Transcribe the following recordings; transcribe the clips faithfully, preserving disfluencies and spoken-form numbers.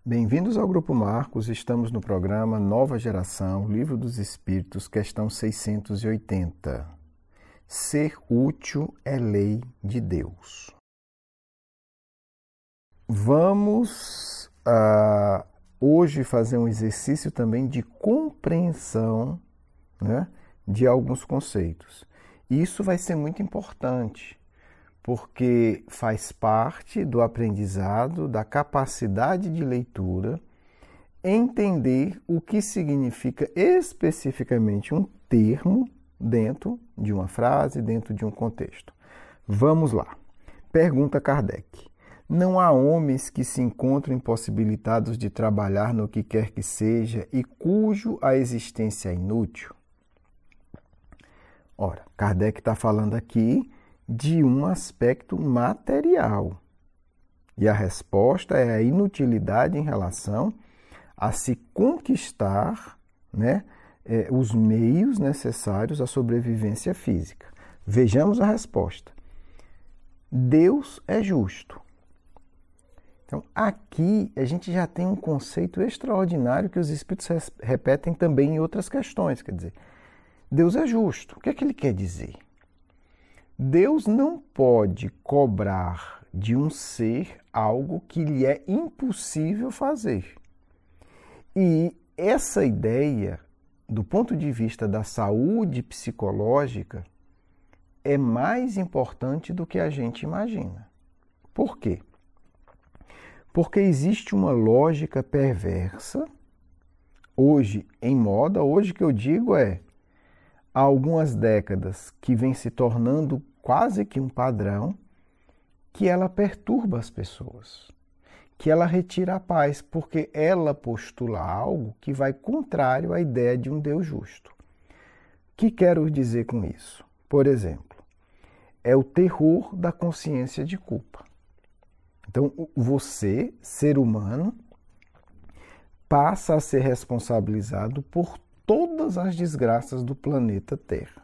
Bem-vindos ao Grupo Marcos, estamos no programa Nova Geração, Livro dos Espíritos, questão seiscentos e oitenta. Ser útil é lei de Deus. Vamos uh, hoje fazer um exercício também de compreensão, né, de alguns conceitos. Isso vai ser muito importante, porque faz parte do aprendizado, da capacidade de leitura, entender o que significa especificamente um termo dentro de uma frase, dentro de um contexto. Vamos lá. Pergunta Kardec. Não há homens que se encontram impossibilitados de trabalhar no que quer que seja e cujo a existência é inútil? Ora, Kardec está falando aqui de um aspecto material. E a resposta é a inutilidade em relação a se conquistar, né, eh, os meios necessários à sobrevivência física. Vejamos a resposta. Deus é justo. Então, aqui a gente já tem um conceito extraordinário que os Espíritos repetem também em outras questões. Quer dizer, Deus é justo. O que é que ele quer dizer? Deus não pode cobrar de um ser algo que lhe é impossível fazer. E essa ideia, do ponto de vista da saúde psicológica, é mais importante do que a gente imagina. Por quê? Porque existe uma lógica perversa, hoje em moda, hoje que eu digo é, há algumas décadas que vem se tornando quase que um padrão, que ela perturba as pessoas, que ela retira a paz, porque ela postula algo que vai contrário à ideia de um Deus justo. O que quero dizer com isso? Por exemplo, é o terror da consciência de culpa. Então, você, ser humano, passa a ser responsabilizado por todas as desgraças do planeta Terra.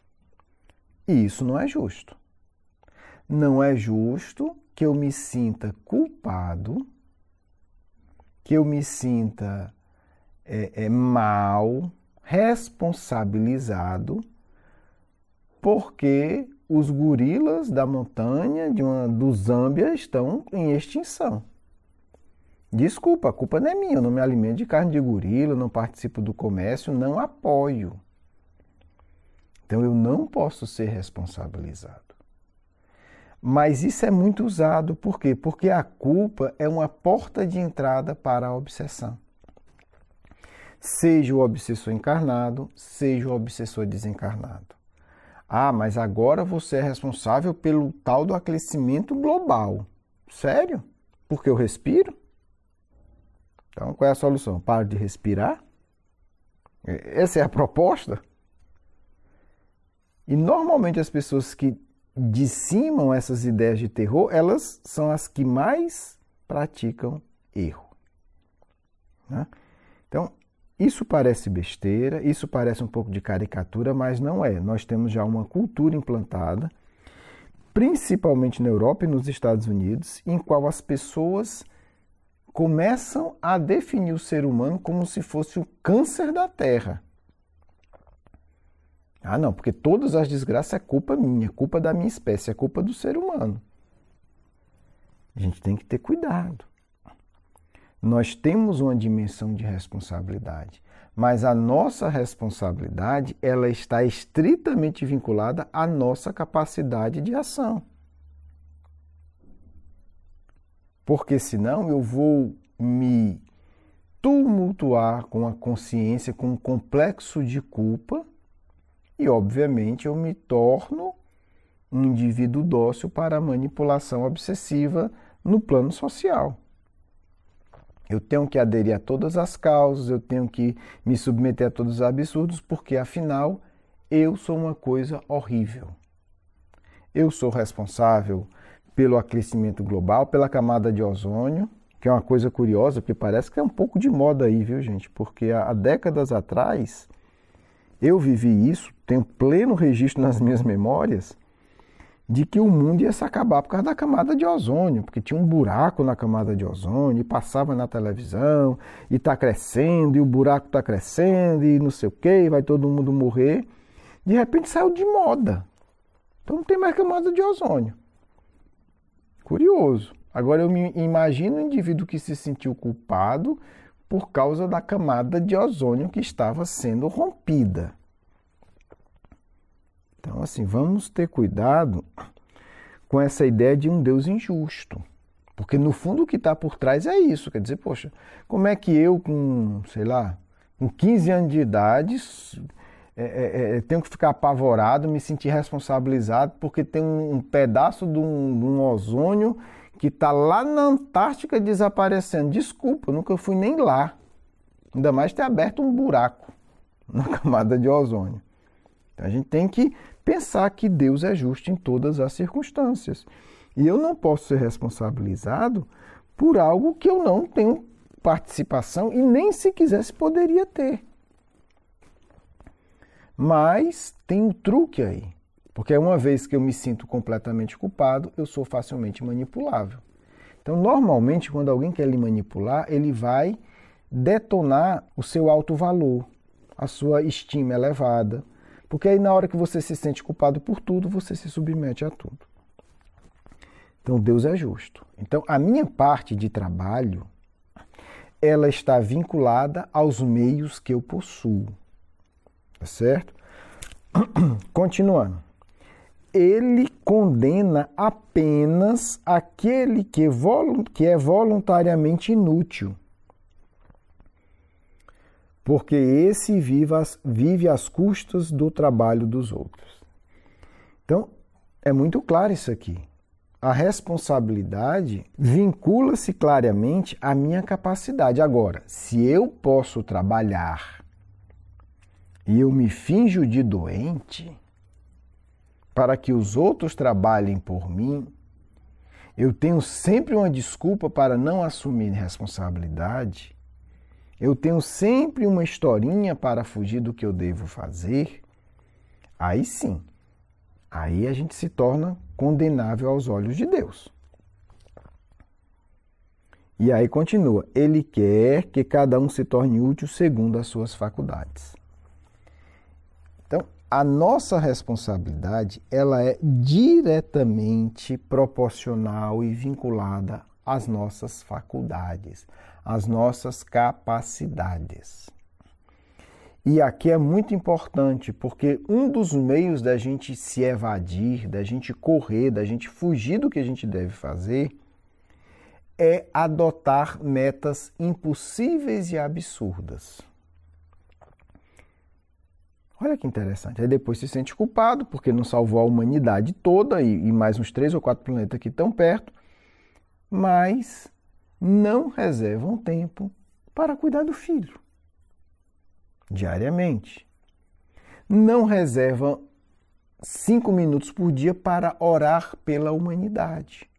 E isso não é justo. Não é justo que eu me sinta culpado, que eu me sinta é, é, mal, responsabilizado, porque os gorilas da montanha de uma, do Zâmbia estão em extinção. Desculpa, a culpa não é minha, eu não me alimento de carne de gorila, não participo do comércio, não apoio. Então eu não posso ser responsabilizado. Mas isso é muito usado, por quê? Porque a culpa é uma porta de entrada para a obsessão. Seja o obsessor encarnado, seja o obsessor desencarnado. Ah, mas agora você é responsável pelo tal do aquecimento global. Sério? Porque eu respiro? Então, qual é a solução? Para de respirar? Essa é a proposta? E, normalmente, as pessoas que dissimam essas ideias de terror, elas são as que mais praticam erro. Né? Então, isso parece besteira, isso parece um pouco de caricatura, mas não é. Nós temos já uma cultura implantada, principalmente na Europa e nos Estados Unidos, em qual as pessoas começam a definir o ser humano como se fosse o câncer da Terra. Ah, não, porque todas as desgraças é culpa minha, é culpa da minha espécie, é culpa do ser humano. A gente tem que ter cuidado. Nós temos uma dimensão de responsabilidade, mas a nossa responsabilidade ela está estritamente vinculada à nossa capacidade de ação. Porque senão eu vou me tumultuar com a consciência, com um complexo de culpa e, obviamente, eu me torno um indivíduo dócil para a manipulação obsessiva no plano social. Eu tenho que aderir a todas as causas, eu tenho que me submeter a todos os absurdos, porque, afinal, eu sou uma coisa horrível. Eu sou responsável pelo aquecimento global, pela camada de ozônio, que é uma coisa curiosa, porque parece que é um pouco de moda aí, viu, gente? Porque há décadas atrás, eu vivi isso, tenho pleno registro nas minhas memórias, de que o mundo ia se acabar por causa da camada de ozônio, porque tinha um buraco na camada de ozônio, e passava na televisão, e está crescendo, e o buraco está crescendo, e não sei o quê, e vai todo mundo morrer. De repente saiu de moda. Então não tem mais camada de ozônio. Curioso. Agora eu me imagino um indivíduo que se sentiu culpado por causa da camada de ozônio que estava sendo rompida. Então, assim, vamos ter cuidado com essa ideia de um Deus injusto. Porque, no fundo, o que está por trás é isso. Quer dizer, poxa, como é que eu, com, sei lá, com quinze anos de idade, é, é, é, tenho que ficar apavorado, me sentir responsabilizado, porque tem um, um pedaço de um, de um ozônio que está lá na Antártica desaparecendo. Desculpa, eu nunca fui nem lá. Ainda mais ter aberto um buraco na camada de ozônio. Então, a gente tem que pensar que Deus é justo em todas as circunstâncias. E eu não posso ser responsabilizado por algo que eu não tenho participação e nem se quisesse poderia ter. Mas tem um truque aí. Porque uma vez que eu me sinto completamente culpado, eu sou facilmente manipulável. Então, normalmente, quando alguém quer lhe manipular, ele vai detonar o seu alto valor, a sua estima elevada. Porque aí, na hora que você se sente culpado por tudo, você se submete a tudo. Então, Deus é justo. Então, a minha parte de trabalho, ela está vinculada aos meios que eu possuo. Tá certo? Continuando. Ele condena apenas aquele que é voluntariamente inútil, porque esse vive às, vive às custas do trabalho dos outros. Então, é muito claro isso aqui. A responsabilidade vincula-se claramente à minha capacidade. Agora, se eu posso trabalhar e eu me finjo de doente para que os outros trabalhem por mim, eu tenho sempre uma desculpa para não assumir responsabilidade, eu tenho sempre uma historinha para fugir do que eu devo fazer, aí sim, aí a gente se torna condenável aos olhos de Deus. E aí continua, ele quer que cada um se torne útil segundo as suas faculdades. Então, a nossa responsabilidade, ela é diretamente proporcional e vinculada às nossas faculdades, às nossas capacidades. E aqui é muito importante, porque um dos meios da gente se evadir, da gente correr, da gente fugir do que a gente deve fazer, é adotar metas impossíveis e absurdas. Olha que interessante. Aí depois se sente culpado porque não salvou a humanidade toda e, e mais uns três ou quatro planetas que estão perto, mas não reservam tempo para cuidar do filho diariamente. Não reservam cinco minutos por dia para orar pela humanidade.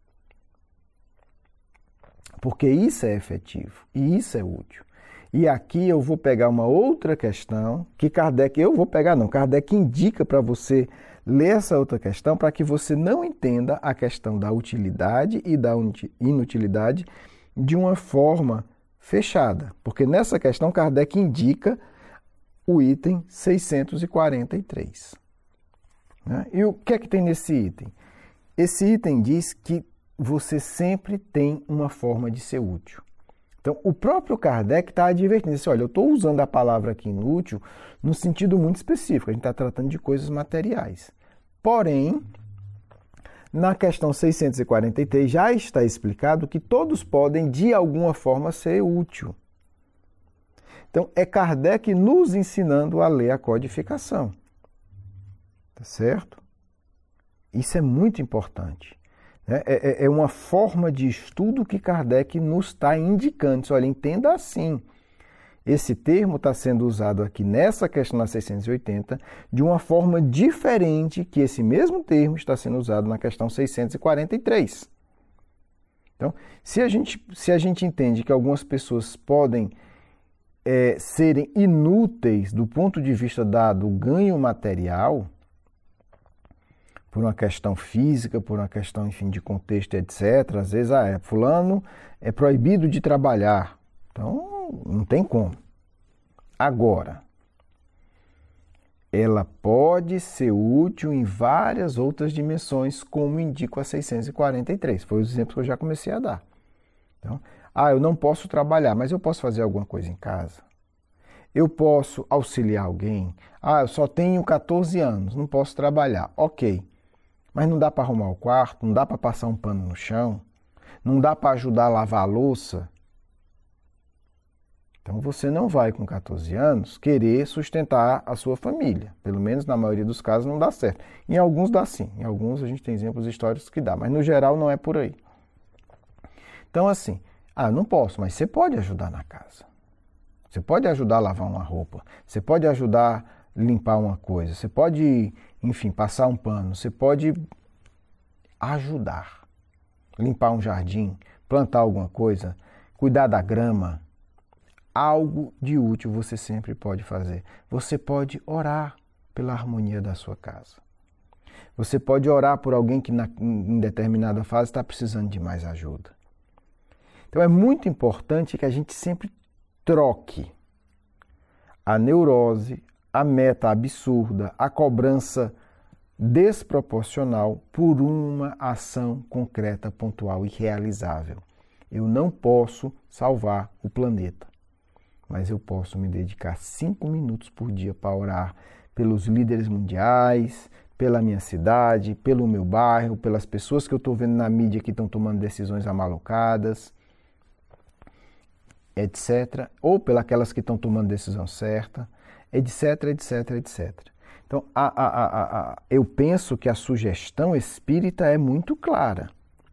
Porque isso é efetivo e isso é útil. E aqui eu vou pegar uma outra questão que Kardec, eu vou pegar não, Kardec indica para você ler essa outra questão para que você não entenda a questão da utilidade e da inutilidade de uma forma fechada. Porque nessa questão Kardec indica o item seiscentos e quarenta e três. Né? E o que é que tem nesse item? Esse item diz que você sempre tem uma forma de ser útil. Então, o próprio Kardec está advertindo, assim, olha, eu estou usando a palavra aqui inútil no sentido muito específico, a gente está tratando de coisas materiais. Porém, na questão seiscentos e quarenta e três já está explicado que todos podem, de alguma forma, ser útil. Então, é Kardec nos ensinando a ler a codificação. Tá certo? Isso é muito importante. É, é, é uma forma de estudo que Kardec nos está indicando. Olha, entenda assim. Esse termo está sendo usado aqui nessa questão na seiscentos e oitenta de uma forma diferente que esse mesmo termo está sendo usado na questão seiscentos e quarenta e três. Então, se a gente, se a gente entende que algumas pessoas podem é, serem inúteis do ponto de vista da, do ganho material, por uma questão física, por uma questão, enfim, de contexto, etcétera. Às vezes, ah, é, fulano é proibido de trabalhar. Então, não tem como. Agora, ela pode ser útil em várias outras dimensões, como indico a seiscentos e quarenta e três. Foi os exemplos que eu já comecei a dar. Então, ah, eu não posso trabalhar, mas eu posso fazer alguma coisa em casa? Eu posso auxiliar alguém? Ah, eu só tenho quatorze anos, não posso trabalhar. Ok, mas não dá para arrumar o quarto, não dá para passar um pano no chão, não dá para ajudar a lavar a louça. Então você não vai com quatorze anos querer sustentar a sua família. Pelo menos na maioria dos casos não dá certo. Em alguns dá sim, em alguns a gente tem exemplos históricos que dá, mas no geral não é por aí. Então assim, ah, não posso, mas você pode ajudar na casa. Você pode ajudar a lavar uma roupa, você pode ajudar a limpar uma coisa, você pode, enfim, passar um pano, você pode ajudar. Limpar um jardim, plantar alguma coisa, cuidar da grama. Algo de útil você sempre pode fazer. Você pode orar pela harmonia da sua casa. Você pode orar por alguém que na, em determinada fase está precisando de mais ajuda. Então é muito importante que a gente sempre troque a neurose, a meta absurda, a cobrança desproporcional por uma ação concreta, pontual e realizável. Eu não posso salvar o planeta, mas eu posso me dedicar cinco minutos por dia para orar pelos líderes mundiais, pela minha cidade, pelo meu bairro, pelas pessoas que eu estou vendo na mídia que estão tomando decisões amalocadas, etcétera. Ou pelas que estão tomando decisão certa, etc, etc, etcétera. Então, a, a, a, a, eu penso que a sugestão espírita é muito clara.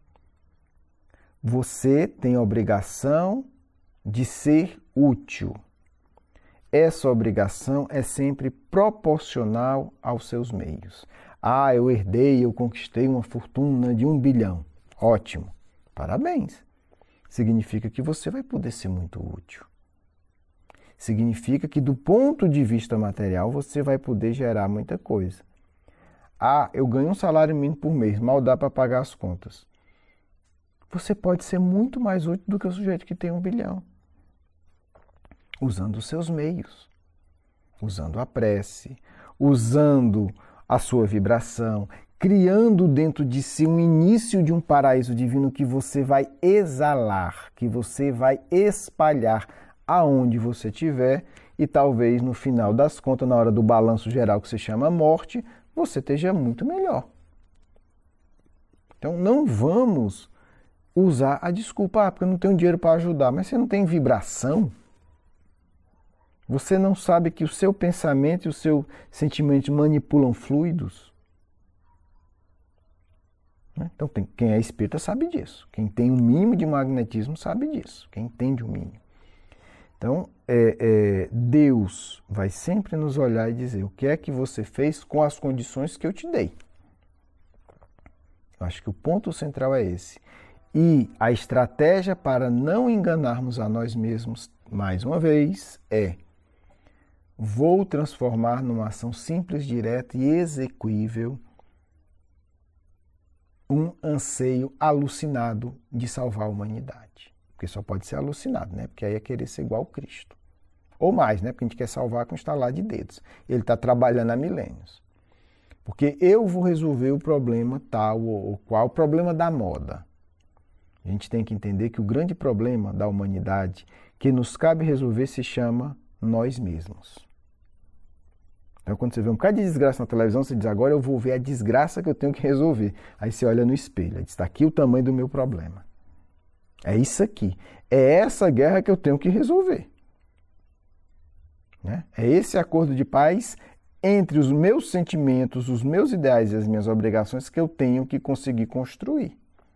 Você tem a obrigação de ser útil. Essa obrigação é sempre proporcional aos seus meios. Ah, eu herdei, eu conquistei uma fortuna de um bilhão. Ótimo, parabéns. Significa que você vai poder ser muito útil. Significa que do ponto de vista material você vai poder gerar muita coisa. Ah, eu ganho um salário mínimo por mês, mal dá para pagar as contas. Você pode ser muito mais útil do que o sujeito que tem um bilhão. Usando os seus meios, usando a prece, usando a sua vibração, criando dentro de si um início de um paraíso divino que você vai exalar, que você vai espalhar aonde você estiver e talvez no final das contas, na hora do balanço geral que se chama morte, você esteja muito melhor. Então não vamos usar a desculpa, ah, porque eu não tenho dinheiro para ajudar, mas você não tem vibração? Você não sabe que o seu pensamento e o seu sentimento manipulam fluidos? Então, tem, quem é espírita sabe disso. Quem tem um mínimo de magnetismo sabe disso. Quem entende o mínimo. Então, é, é, Deus vai sempre nos olhar e dizer o que é que você fez com as condições que eu te dei. Eu acho que o ponto central é esse. E a estratégia para não enganarmos a nós mesmos, mais uma vez, é: vou transformar numa ação simples, direta e execuível um anseio alucinado de salvar a humanidade. Porque só pode ser alucinado, né? Porque aí é querer ser igual a Cristo. Ou mais, né? Porque a gente quer salvar com estalar de dedos. Ele está trabalhando há milênios. Porque eu vou resolver o problema tal ou qual, o problema da moda. A gente tem que entender que o grande problema da humanidade que nos cabe resolver se chama nós mesmos. Então, quando você vê um bocado de desgraça na televisão, você diz, agora eu vou ver a desgraça que eu tenho que resolver. Aí você olha no espelho e diz, está aqui o tamanho do meu problema. É isso aqui. É essa guerra que eu tenho que resolver. Né? É esse acordo de paz entre os meus sentimentos, os meus ideais e as minhas obrigações que eu tenho que conseguir construir.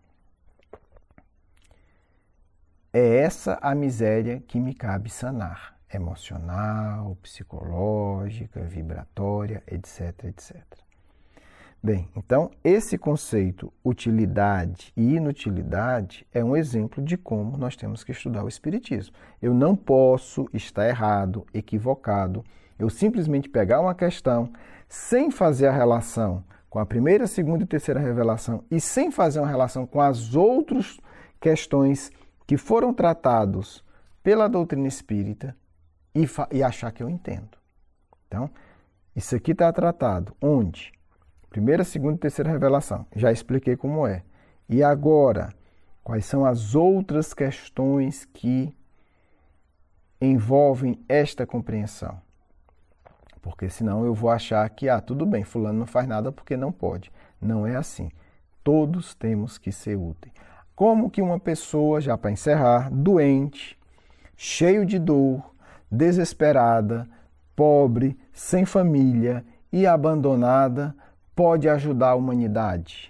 É essa a miséria que me cabe sanar. Emocional, psicológica, vibratória, etc, etcétera. Bem, então esse conceito utilidade e inutilidade é um exemplo de como nós temos que estudar o Espiritismo. Eu não posso estar errado, equivocado, eu simplesmente pegar uma questão sem fazer a relação com a primeira, segunda e terceira revelação e sem fazer uma relação com as outras questões que foram tratados pela doutrina espírita e, e achar que eu entendo. Então, isso aqui está tratado onde? Primeira, segunda e terceira revelação. Já expliquei como é. E agora, quais são as outras questões que envolvem esta compreensão? Porque senão eu vou achar que, ah, tudo bem, fulano não faz nada porque não pode. Não é assim. Todos temos que ser úteis. Como que uma pessoa, já para encerrar, doente, cheio de dor, desesperada, pobre, sem família e abandonada, pode ajudar a humanidade?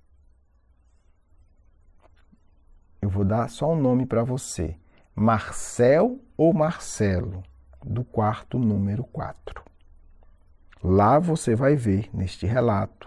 Eu vou dar só um nome para você. Marcel ou Marcelo, do quarto número quatro. Lá você vai ver, neste relato,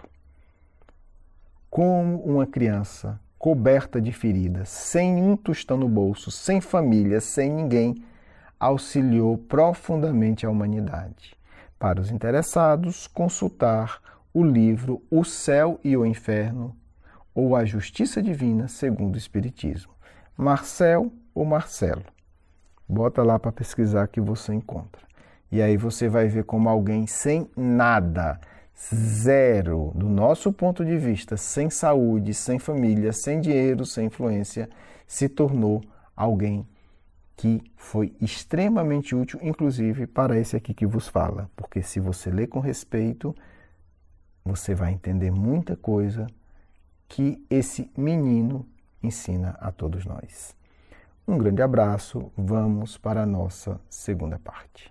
como uma criança coberta de feridas, sem um tostão no bolso, sem família, sem ninguém, auxiliou profundamente a humanidade. Para os interessados, consultar o livro O Céu e o Inferno, ou A Justiça Divina segundo o Espiritismo. Marcel ou Marcelo. Bota lá para pesquisar que você encontra. E aí você vai ver como alguém sem nada, zero, do nosso ponto de vista, sem saúde, sem família, sem dinheiro, sem influência, se tornou alguém que foi extremamente útil, inclusive para esse aqui que vos fala. Porque se você ler com respeito, você vai entender muita coisa que esse menino ensina a todos nós. Um grande abraço, vamos para a nossa segunda parte.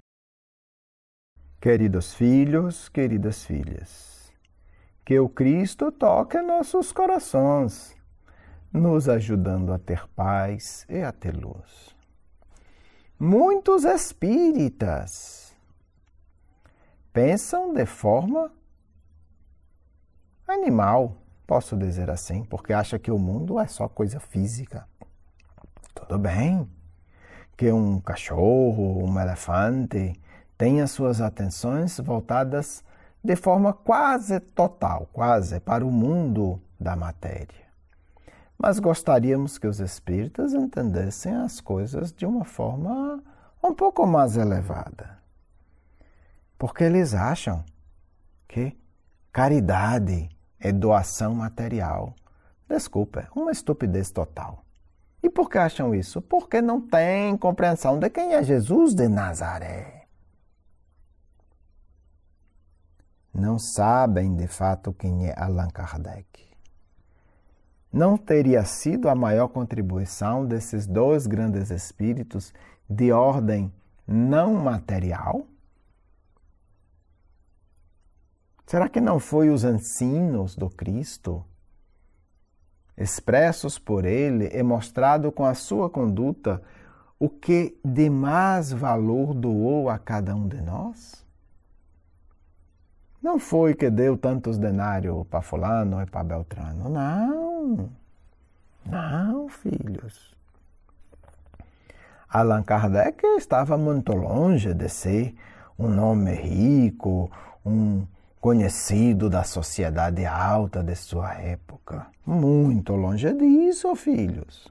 Queridos filhos, queridas filhas, que o Cristo toque nossos corações, nos ajudando a ter paz e a ter luz. Muitos espíritas pensam de forma animal, posso dizer assim, porque acham que o mundo é só coisa física. Tudo bem, que um cachorro, um elefante tenha suas atenções voltadas de forma quase total, quase para o mundo da matéria. Mas gostaríamos que os espíritas entendessem as coisas de uma forma um pouco mais elevada. Porque eles acham que caridade é doação material. Desculpa, é uma estupidez total. E por que acham isso? Porque não têm compreensão de quem é Jesus de Nazaré. Não sabem de fato quem é Allan Kardec. Não teria sido a maior contribuição desses dois grandes espíritos de ordem não material? Será que não foi os ensinos do Cristo, expressos por ele e mostrado com a sua conduta, o que de mais valor doou a cada um de nós? Não foi que deu tantos denários para fulano e para Beltrano. Não. Não, filhos. Allan Kardec estava muito longe de ser um nome rico, um conhecido da sociedade alta de sua época. Muito longe disso, filhos.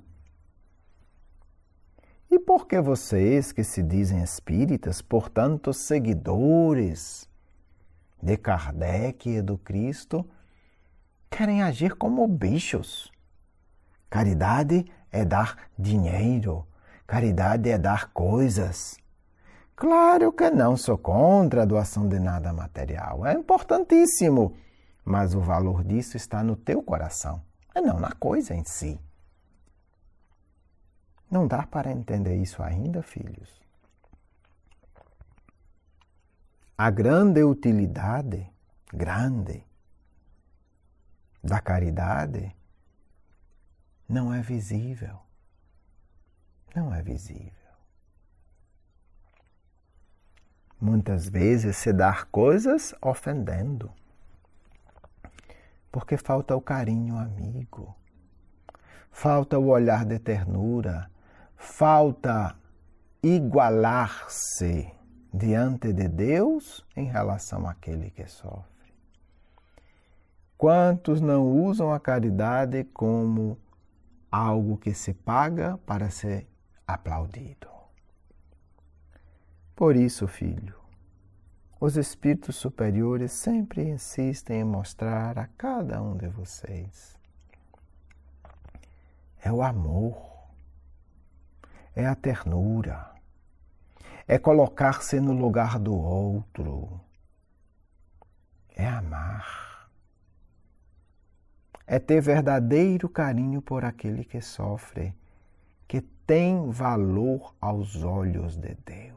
E por que vocês, que se dizem espíritas, portanto seguidores de Kardec e do Cristo, querem agir como bichos? Caridade é dar dinheiro, caridade é dar coisas. Claro que não sou contra a doação de nada material, é importantíssimo, mas o valor disso está no teu coração, e não na coisa em si. Não dá para entender isso ainda, filhos? A grande utilidade, grande, da caridade não é visível. Não é visível. Muitas vezes se dá coisas ofendendo, porque falta o carinho amigo, falta o olhar de ternura, falta igualar-se diante de Deus em relação àquele que sofre. Quantos não usam a caridade como algo que se paga para ser aplaudido? Por isso, filho, os espíritos superiores sempre insistem em mostrar a cada um de vocês. É o amor, é a ternura, é colocar-se no lugar do outro, é amar, é ter verdadeiro carinho por aquele que sofre, que tem valor aos olhos de Deus.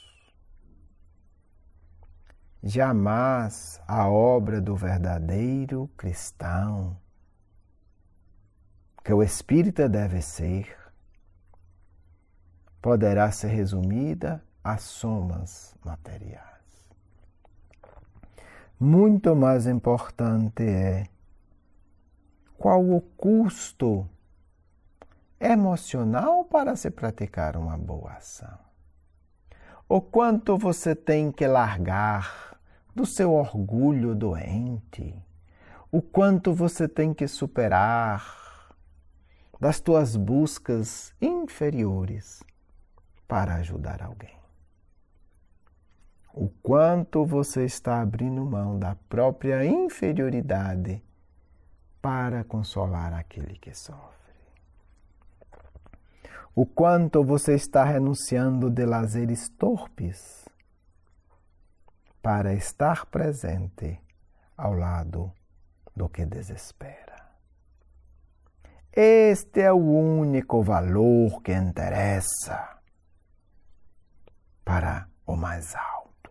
Jamais a obra do verdadeiro cristão, que o espírita deve ser, poderá ser resumida a somas materiais. Muito mais importante é qual o custo emocional para se praticar uma boa ação. O quanto você tem que largar do seu orgulho doente, o quanto você tem que superar das tuas buscas inferiores para ajudar alguém. O quanto você está abrindo mão da própria inferioridade para consolar aquele que sofre. O quanto você está renunciando de lazeres torpes para estar presente ao lado do que desespera. Este é o único valor que interessa para o mais alto.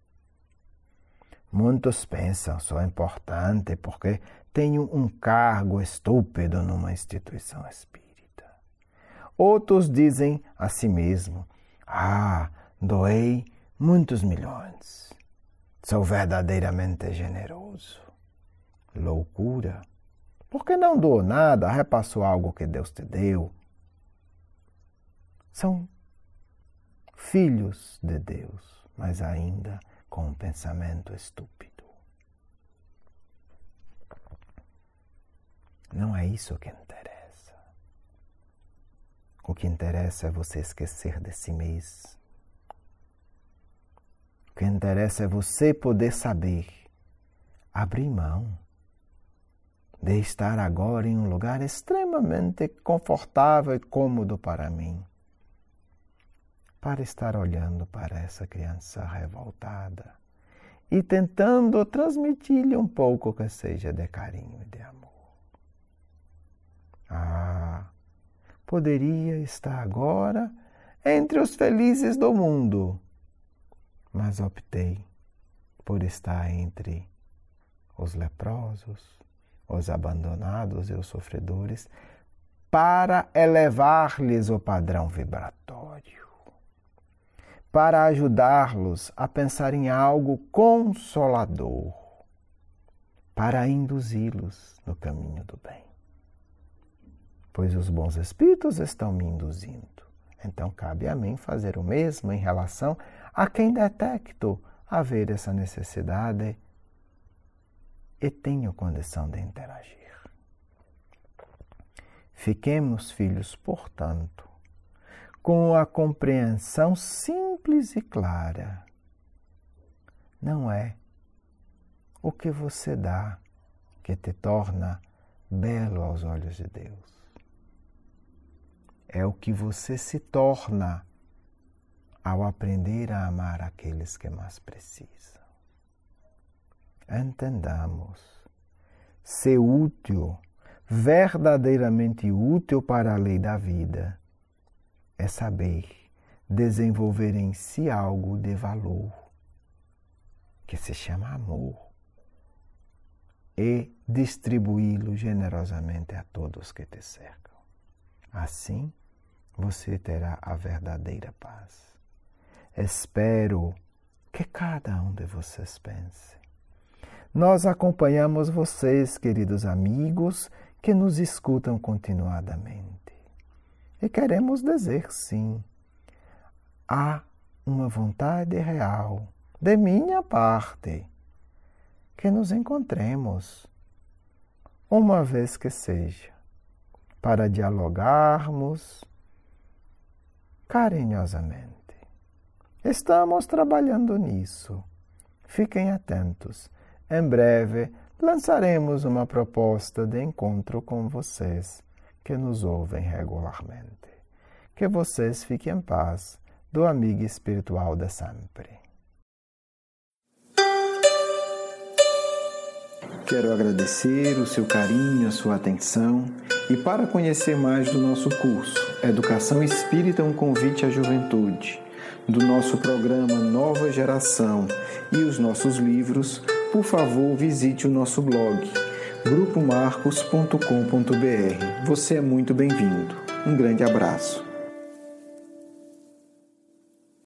Muitos pensam, sou importante porque tenho um cargo estúpido numa instituição espírita. Outros dizem a si mesmo, ah, doei muitos milhões. Sou verdadeiramente generoso. Loucura. Por que não doou nada, repassou algo que Deus te deu? São filhos de Deus, mas ainda com um pensamento estúpido. Não é isso que interessa. O que interessa é você esquecer de si mesmo. O que interessa é você poder saber abrir mão de estar agora em um lugar extremamente confortável e cômodo para mim, para estar olhando para essa criança revoltada e tentando transmitir-lhe um pouco que seja de carinho e de amor. Ah, poderia estar agora entre os felizes do mundo, mas optei por estar entre os leprosos, os abandonados e os sofredores, para elevar-lhes o padrão vibratório, para ajudá-los a pensar em algo consolador, para induzi-los no caminho do bem. Pois os bons espíritos estão me induzindo. Então cabe a mim fazer o mesmo em relação a quem detecto haver essa necessidade e tenho condição de interagir. Fiquemos, filhos, portanto, com a compreensão simples e clara. Não é o que você dá que te torna belo aos olhos de Deus. É o que você se torna ao aprender a amar aqueles que mais precisam. Entendamos, ser útil, verdadeiramente útil para a lei da vida, é saber desenvolver em si algo de valor, que se chama amor, e distribuí-lo generosamente a todos que te cercam. Assim, você terá a verdadeira paz. Espero que cada um de vocês pense. Nós acompanhamos vocês, queridos amigos, que nos escutam continuadamente. E queremos dizer sim, há uma vontade real, de minha parte, que nos encontremos uma vez que seja, para dialogarmos carinhosamente. Estamos trabalhando nisso. Fiquem atentos. Em breve, lançaremos uma proposta de encontro com vocês que nos ouvem regularmente. Que vocês fiquem em paz, do amigo espiritual de sempre. Quero agradecer o seu carinho, a sua atenção e para conhecer mais do nosso curso Educação Espírita, um convite à juventude, do nosso programa Nova Geração e os nossos livros, por favor visite o nosso blog grupo marcos ponto com ponto b r. Você é muito bem-vindo. Um grande abraço.